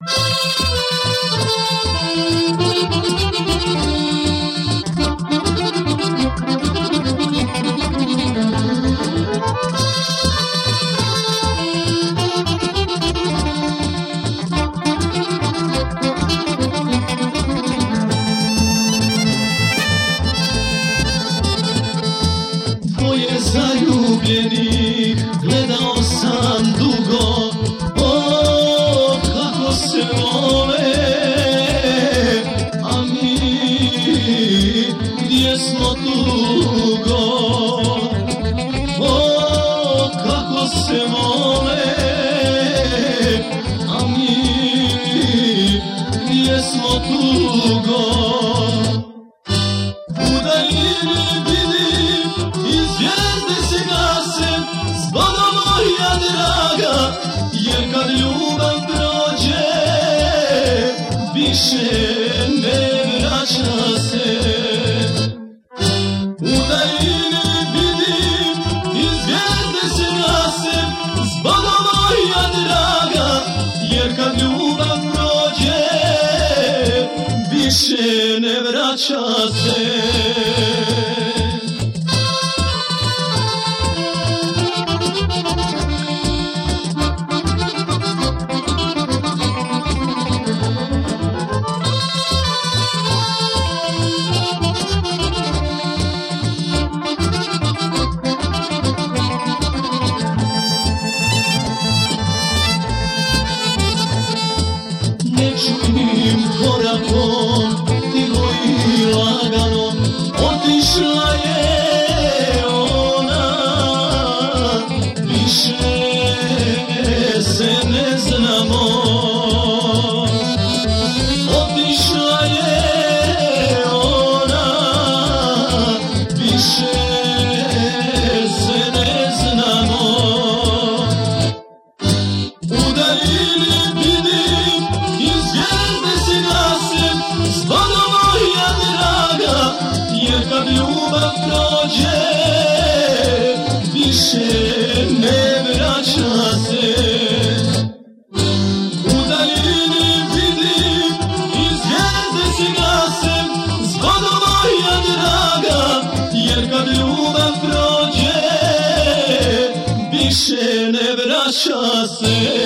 Tvoje zaljubljeni gledao sam dugo, o kako se vole, a mi gdje smo tugo, o kako se vole, a mi gdje smo tugo. U daljini vidim i zvijezde se gase, zvono moja draga, jer kad ljubav prođe, više ne vraća se. U daljini vidim i zvijezde se gase, zvono moja draga, jer kad ljubav prođe, više ne vraća se. Nečujnim korakom, tiho i lagano, otišla je ona, više se ne znamo. Otišla je ona, više se ne znamo. U daljini vidim i zvijezde se gase, zvono moja draga, jer kad ljubav prođe, više ne vraća se. U daljini vidim i zvijezde se gase, zvono moja draga, jer kad ljubav prođe, više ne vraća se.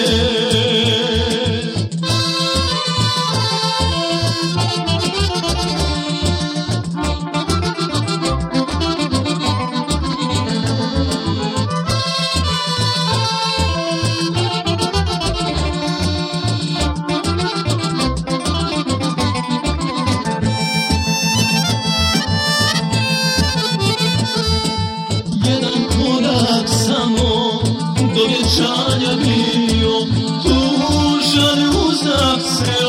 Jedan korak samo do vjenčanja bio, tužan uznak se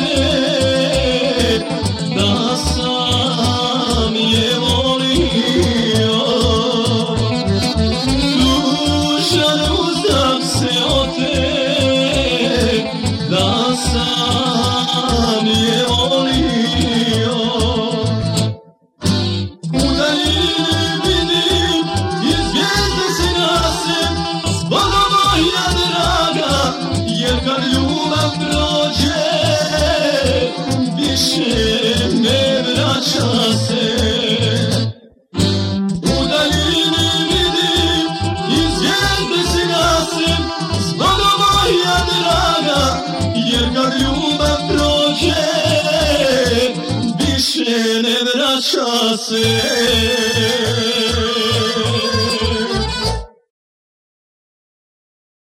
ote, da sam je volio. Tužan uznak se ote, da sam je volio. U daljini vidim i zvijezde se gase, zvono moja draga, jer kad ljubav prođe, više ne vraća se. U daljini vidim i zvijezde se gase, zvono moja draga, jer kad ljubav prođe, više ne vraća se.